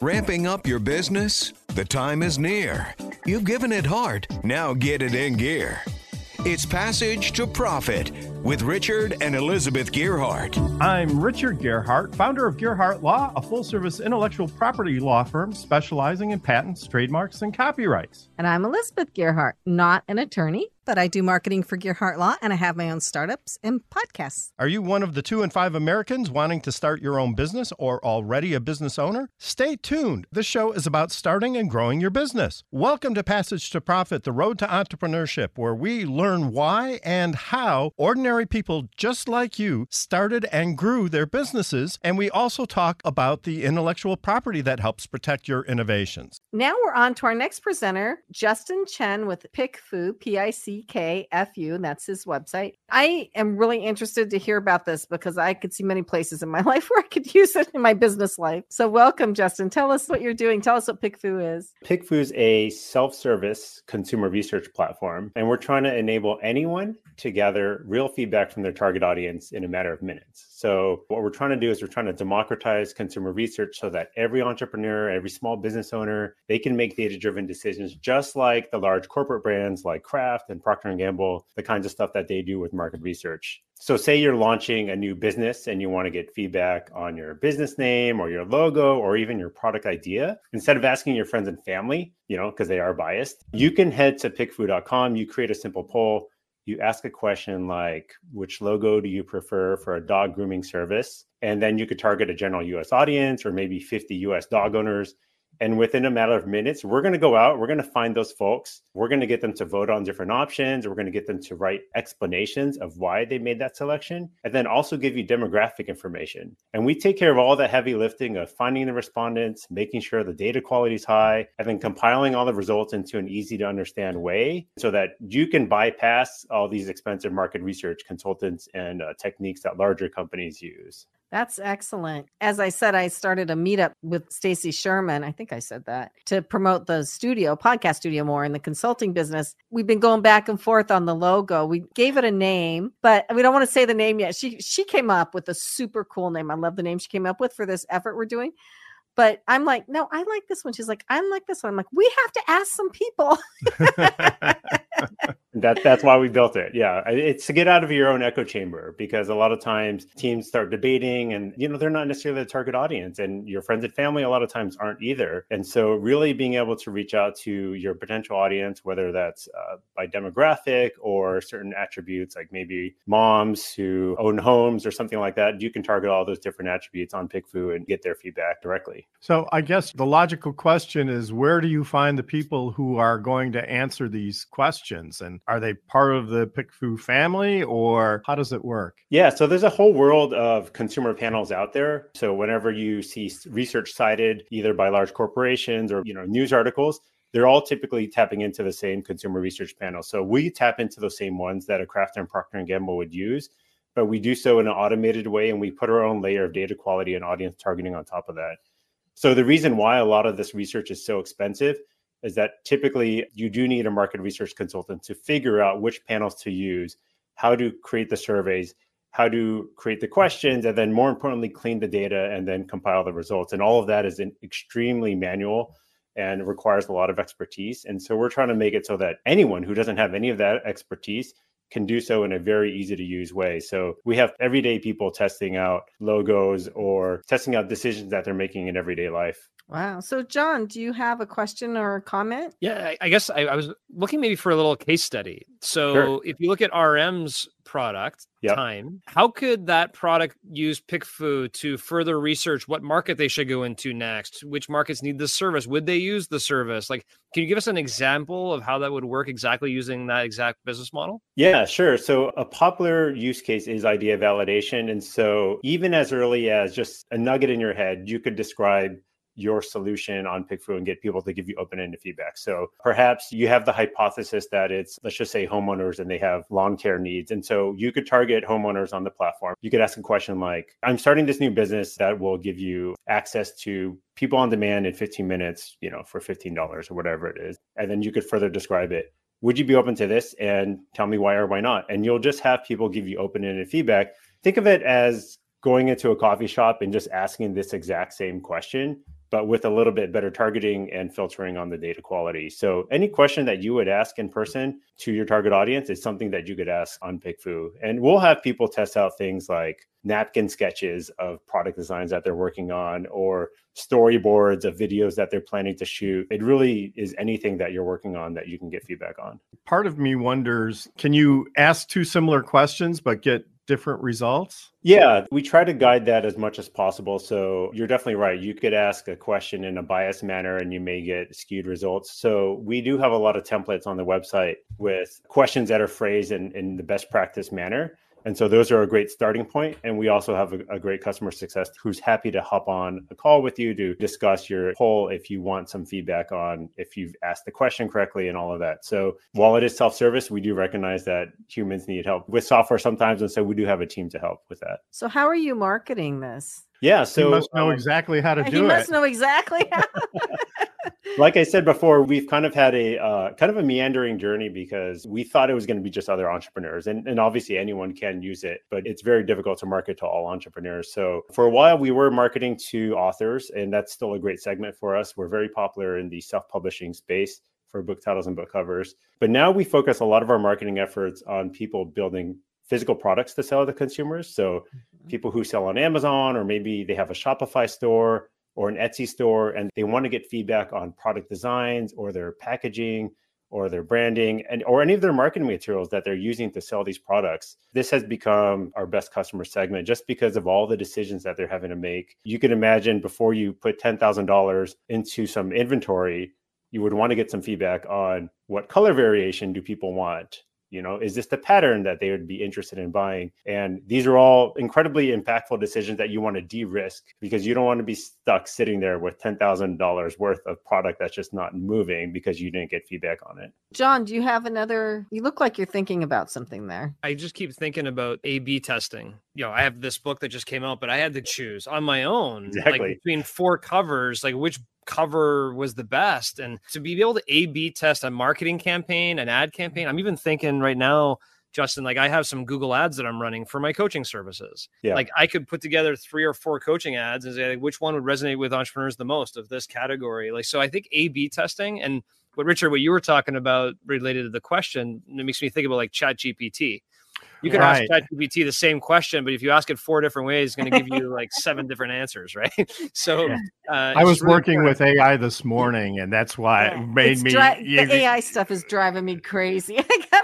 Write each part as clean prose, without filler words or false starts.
Ramping up your business? The time is near. You've given it heart. Now get it in gear. It's Passage to Profit with Richard and Elizabeth Gearhart. I'm Richard Gearhart, founder of Gearhart Law, a full-service intellectual property law firm specializing in patents, trademarks, and copyrights. And I'm Elizabeth Gearhart, not an attorney, but I do marketing for Gearhart Law, and I have my own startups and podcasts. Are you one of the 2 in 5 Americans wanting to start your own business or already a business owner? Stay tuned. This show is about starting and growing your business. Welcome to Passage to Profit, the road to entrepreneurship, where we learn why and how ordinary people just like you started and grew their businesses, and we also talk about the intellectual property that helps protect your innovations. Now we're on to our next presenter, Justin Chen with PickFu, P-I-C-K-F-U, and that's his website. I am really interested to hear about this because I could see many places in my life where I could use it in my business life. So welcome, Justin. Tell us what you're doing. Tell us what PickFu is. PickFu is a self-service consumer research platform, and we're trying to enable anyone to gather real feedback from their target audience in a matter of minutes. So what we're trying to do is we're trying to democratize consumer research so that every entrepreneur, every small business owner, they can make data-driven decisions just like the large corporate brands like Kraft and Procter & Gamble, the kinds of stuff that they do with market research. So say you're launching a new business and you want to get feedback on your business name or your logo or even your product idea. Instead of asking your friends and family, because they are biased, you can head to pickfu.com, you create a simple poll, you ask a question like, which logo do you prefer for a dog grooming service? And then you could target a general US audience or maybe 50 US dog owners. And within a matter of minutes, we're going to go out, we're going to find those folks. We're going to get them to vote on different options. We're going to get them to write explanations of why they made that selection, and then also give you demographic information. And we take care of all the heavy lifting of finding the respondents, making sure the data quality is high, and then compiling all the results into an easy to understand way so that you can bypass all these expensive market research consultants and techniques that larger companies use. That's excellent. As I said, I started a meetup with Stacy Sherman. I think I said that to promote the podcast studio more in the consulting business. We've been going back and forth on the logo. We gave it a name, but we don't want to say the name yet. She came up with a super cool name. I love the name she came up with for this effort we're doing. But I'm like, no, I like this one. She's like, I like this one. I'm like, we have to ask some people. That's why we built it. Yeah, it's to get out of your own echo chamber, because a lot of times teams start debating and, they're not necessarily the target audience, and your friends and family a lot of times aren't either. And so really being able to reach out to your potential audience, whether that's by demographic or certain attributes, like maybe moms who own homes or something like that, you can target all those different attributes on PickFu and get their feedback directly. So I guess the logical question is, where do you find the people who are going to answer these questions? And are they part of the PickFu family, or how does it work? Yeah, so there's a whole world of consumer panels out there. So whenever you see research cited either by large corporations or news articles, they're all typically tapping into the same consumer research panel. So we tap into those same ones that a Kraft and Procter & Gamble would use, but we do so in an automated way, and we put our own layer of data quality and audience targeting on top of that. So the reason why a lot of this research is so expensive is that typically you do need a market research consultant to figure out which panels to use, how to create the surveys, how to create the questions, and then more importantly, clean the data and then compile the results. And all of that is extremely manual and requires a lot of expertise. And so we're trying to make it so that anyone who doesn't have any of that expertise can do so in a very easy to use way. So we have everyday people testing out logos or testing out decisions that they're making in everyday life. Wow. So John, do you have a question or a comment? Yeah, I guess I was looking maybe for a little case study. So Sure. If you look at RM's product, Yep. Time, how could that product use PickFu to further research what market they should go into next? Which markets need this service? Would they use the service? Like, can you give us an example of how that would work exactly using that exact business model? Yeah, sure. So a popular use case is idea validation. And so even as early as just a nugget in your head, you could describe your solution on PickFu and get people to give you open-ended feedback. So perhaps you have the hypothesis that it's, let's just say, homeowners and they have lawn care needs. And so you could target homeowners on the platform. You could ask a question like, I'm starting this new business that will give you access to people on demand in 15 minutes, for $15 or whatever it is. And then you could further describe it. Would you be open to this? And tell me why or why not. And you'll just have people give you open-ended feedback. Think of it as going into a coffee shop and just asking this exact same question but with a little bit better targeting and filtering on the data quality. So any question that you would ask in person to your target audience is something that you could ask on PickFu. And we'll have people test out things like napkin sketches of product designs that they're working on, or storyboards of videos that they're planning to shoot. It really is anything that you're working on that you can get feedback on. Part of me wonders, can you ask two similar questions but get different results? Yeah, we try to guide that as much as possible. So you're definitely right. You could ask a question in a biased manner and you may get skewed results. So we do have a lot of templates on the website with questions that are phrased in the best practice manner. And so those are a great starting point. And we also have a great customer success who's happy to hop on a call with you to discuss your poll if you want some feedback on if you've asked the question correctly and all of that. So while it is self-service, we do recognize that humans need help with software sometimes. And so we do have a team to help with that. So how are you marketing this? Yeah, so you must know exactly how to do it. He must know exactly how. Like I said before, we've kind of had a meandering journey because we thought it was going to be just other entrepreneurs. And obviously anyone can use it, but it's very difficult to market to all entrepreneurs. So for a while, we were marketing to authors, and that's still a great segment for us. We're very popular in the self-publishing space for book titles and book covers. But now we focus a lot of our marketing efforts on people building physical products to sell to consumers. So people who sell on Amazon, or maybe they have a Shopify store or an Etsy store, and they want to get feedback on product designs or their packaging or their branding or any of their marketing materials that they're using to sell these products. This has become our best customer segment just because of all the decisions that they're having to make. You can imagine before you put $10,000 into some inventory, you would want to get some feedback on what color variation do people want? Is this the pattern that they would be interested in buying? And these are all incredibly impactful decisions that you want to de-risk because you don't want to be stuck sitting there with $10,000 worth of product that's just not moving because you didn't get feedback on it. John, do you have you look like you're thinking about something there. I just keep thinking about A/B testing. I have this book that just came out, but I had to choose on my own, like between 4 covers, like which cover was the best. And to be able to A/B test a marketing campaign, an ad campaign, I'm even thinking right now, Justin, like I have some Google ads that I'm running for my coaching services. Yeah. Like I could put together 3 or 4 coaching ads and say like, which one would resonate with entrepreneurs the most of this category. Like, so I think A/B testing, and what you were talking about related to the question, it makes me think about like ChatGPT. You can ask ChatGPT the same question, but if you ask it 4 different ways, it's going to give you like 7 different answers, right? So I was really working with AI this morning, and that's why it made me. The AI stuff is driving me crazy.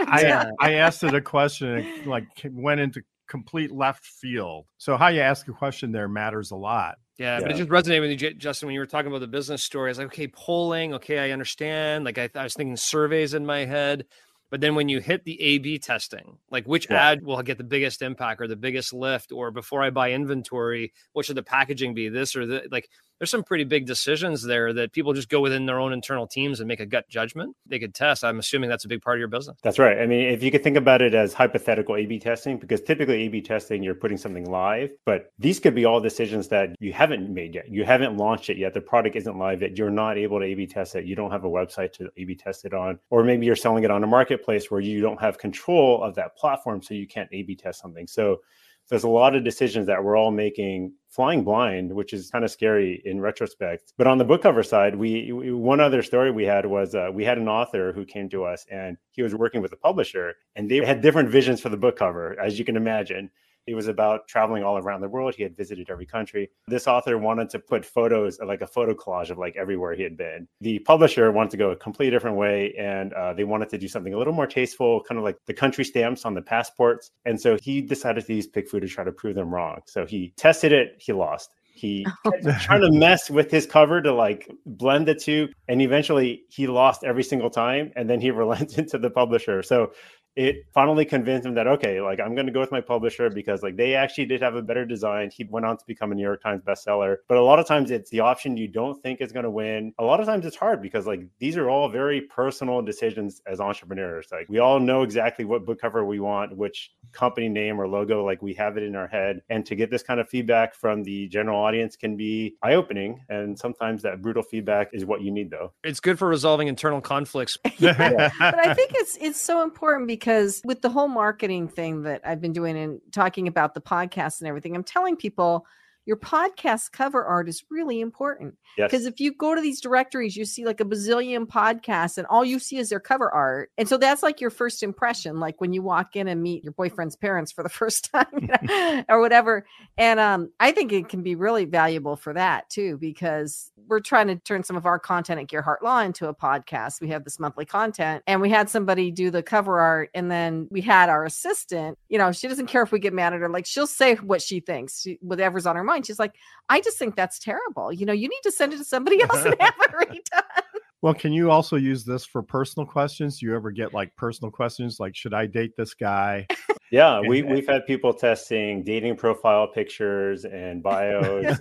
I asked it a question, and it like went into complete left field. So how you ask a question there matters a lot. Yeah, but it just resonated with you, Justin, when you were talking about the business story. I was like, okay, polling. Okay, I understand. Like I was thinking surveys in my head. But then when you hit the A/B testing, like which ad will get the biggest impact or the biggest lift, or before I buy inventory, what should the packaging be? This or that? Like there's some pretty big decisions there that people just go within their own internal teams and make a gut judgment. They could test. I'm assuming that's a big part of your business. That's right. I mean, if you could think about it as hypothetical A/B testing, because typically A/B testing, you're putting something live, but these could be all decisions that you haven't made yet. You haven't launched it yet. The product isn't live yet. You're not able to A/B test it. You don't have a website to A/B test it on, or maybe you're selling it on a marketplace where you don't have control of that platform, so you can't A/B test something. So there's a lot of decisions that we're all making flying blind, which is kind of scary in retrospect. But on the book cover side, one other story we had was we had an author who came to us, and he was working with a publisher, and they had different visions for the book cover, as you can imagine. It was about traveling all around the world. He had visited every country. This author wanted to put photos, like a photo collage of like everywhere he had been. The publisher wanted to go a completely different way, and they wanted to do something a little more tasteful, kind of like the country stamps on the passports. And so he decided to use PickFu to try to prove them wrong. So he tested it. He lost. He kept trying to mess with his cover to like blend the two. And eventually he lost every single time. And then he relented to the publisher. So it finally convinced him that, okay, like I'm going to go with my publisher because like they actually did have a better design. He went on to become a New York Times bestseller. But a lot of times it's the option you don't think is going to win. A lot of times it's hard because like these are all very personal decisions as entrepreneurs. Like we all know exactly what book cover we want, which company name or logo, like we have it in our head. And to get this kind of feedback from the general audience can be eye-opening. And sometimes that brutal feedback is what you need though. It's good for resolving internal conflicts. But I think it's so important because with the whole marketing thing that I've been doing and talking about the podcast and everything, I'm telling people, your podcast cover art is really important. Yes. Because if you go to these directories, you see like a bazillion podcasts and all you see is their cover art. And so that's like your first impression, like when you walk in and meet your boyfriend's parents for the first time or whatever. And I think it can be really valuable for that too, because we're trying to turn some of our content at Gearhart Law into a podcast. We have this monthly content and we had somebody do the cover art, and then we had our assistant, she doesn't care if we get mad at her. Like, she'll say what she thinks, whatever's on her mind. She's like, I just think that's terrible. You need to send it to somebody else and have it redone. Well, can you also use this for personal questions? Do you ever get like personal questions like, should I date this guy? Yeah, we've had people testing dating profile pictures and bios.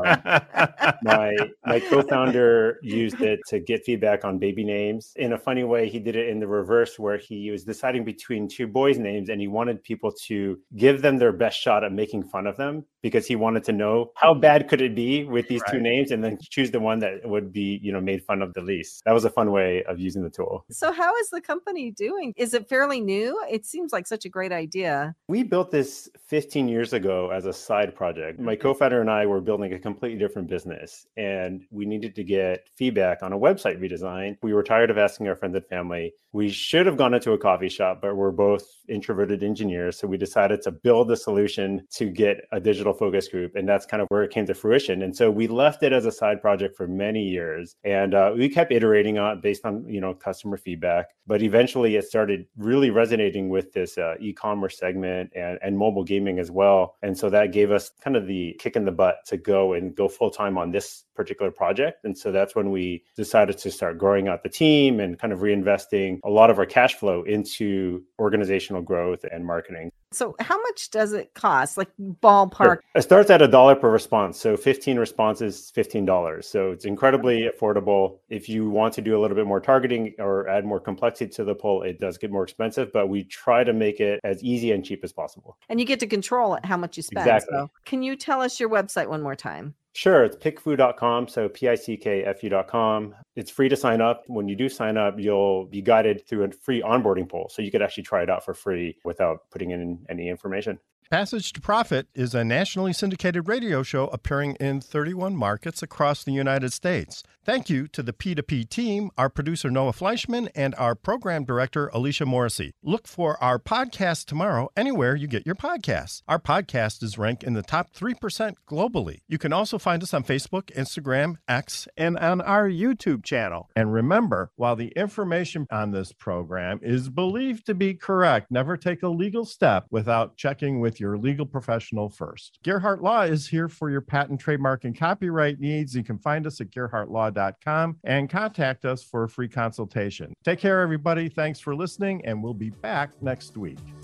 My co-founder used it to get feedback on baby names. In a funny way, he did it in the reverse, where he was deciding between two boys' names, and he wanted people to give them their best shot at making fun of them, because he wanted to know how bad could it be with these two names, and then choose the one that would be, made fun of the least. That was a fun way of using the tool. So how is the company doing? Is it fairly new? It seems like such a great idea. We built this 15 years ago as a side project. My co-founder and I were building a completely different business, and we needed to get feedback on a website redesign. We were tired of asking our friends and family. We should have gone into a coffee shop, but we're both introverted engineers. So we decided to build a solution to get a digital focus group. And that's kind of where it came to fruition. And so we left it as a side project for many years. And we kept iterating on it based on, customer feedback. But eventually it started really resonating with this e-commerce segment and mobile gaming as well. And so that gave us kind of the kick in the butt to go full time on this particular project. And so that's when we decided to start growing out the team and kind of reinvesting a lot of our cash flow into organizational growth and marketing. So how much does it cost? Like ballpark? Sure. It starts at $1 per response. So 15 responses, $15. So it's incredibly affordable. If you want to do a little bit more targeting or add more complexity to the poll, it does get more expensive, but we try to make it as easy and cheap as possible. And you get to control how much you spend. Exactly. So can you tell us your website one more time? Sure. It's pickfu.com. So pickfu.com. It's free to sign up. When you do sign up, you'll be guided through a free onboarding poll. So you could actually try it out for free without putting in any information. Passage to Profit is a nationally syndicated radio show appearing in 31 markets across the United States. Thank you to the P2P team, our producer Noah Fleischman, and our program director Alicia Morrissey. Look for our podcast tomorrow anywhere you get your podcasts. Our podcast is ranked in the top 3% globally. You can also find us on Facebook, Instagram, X, and on our YouTube channel. And remember, while the information on this program is believed to be correct, never take a legal step without checking with your legal professional first. Gearhart Law is here for your patent, trademark, and copyright needs. You can find us at gearhartlaw.com and contact us for a free consultation. Take care, everybody. Thanks for listening, and we'll be back next week.